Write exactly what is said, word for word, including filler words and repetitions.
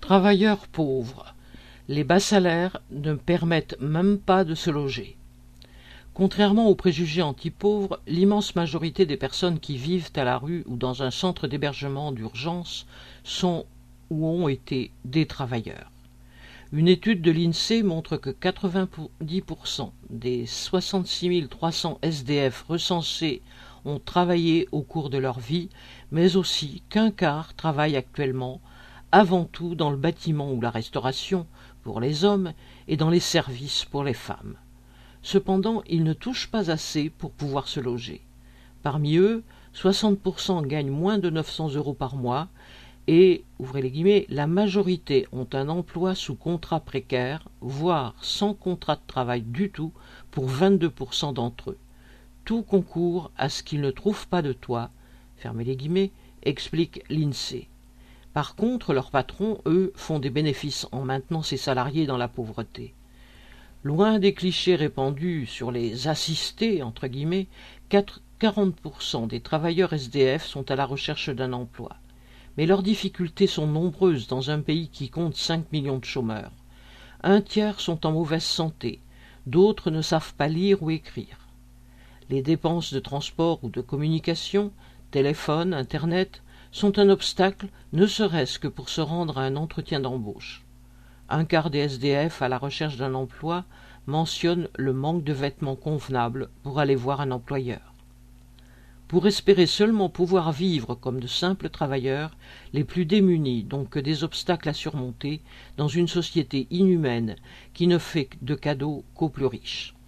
Travailleurs pauvres. Les bas salaires ne permettent même pas de se loger. Contrairement aux préjugés anti-pauvres, l'immense majorité des personnes qui vivent à la rue ou dans un centre d'hébergement d'urgence sont ou ont été des travailleurs. Une étude de l'INSEE montre que quatre-vingt-dix pour cent des soixante-six mille trois cents S D F recensés ont travaillé au cours de leur vie, mais aussi qu'un quart travaille actuellement, avant tout dans le bâtiment ou la restauration pour les hommes et dans les services pour les femmes. Cependant, ils ne touchent pas assez pour pouvoir se loger. Parmi eux, soixante pour cent gagnent moins de neuf cents euros par mois et, ouvrez les guillemets, la majorité ont un emploi sous contrat précaire, voire sans contrat de travail du tout pour vingt-deux pour cent d'entre eux. Tout concourt à ce qu'ils ne trouvent pas de toit, fermez les guillemets, explique l'INSEE. Par contre, leurs patrons, eux, font des bénéfices en maintenant ces salariés dans la pauvreté. Loin des clichés répandus sur les assistés, entre guillemets, quarante pour cent des travailleurs S D F sont à la recherche d'un emploi. Mais leurs difficultés sont nombreuses dans un pays qui compte cinq millions de chômeurs. Un tiers sont en mauvaise santé, d'autres ne savent pas lire ou écrire. Les dépenses de transport ou de communication, téléphone, Internet, sont un obstacle, ne serait-ce que pour se rendre à un entretien d'embauche. Un quart des S D F à la recherche d'un emploi mentionne le manque de vêtements convenables pour aller voir un employeur. Pour espérer seulement pouvoir vivre comme de simples travailleurs, les plus démunis n'ont que des obstacles à surmonter dans une société inhumaine qui ne fait de cadeaux qu'aux plus riches.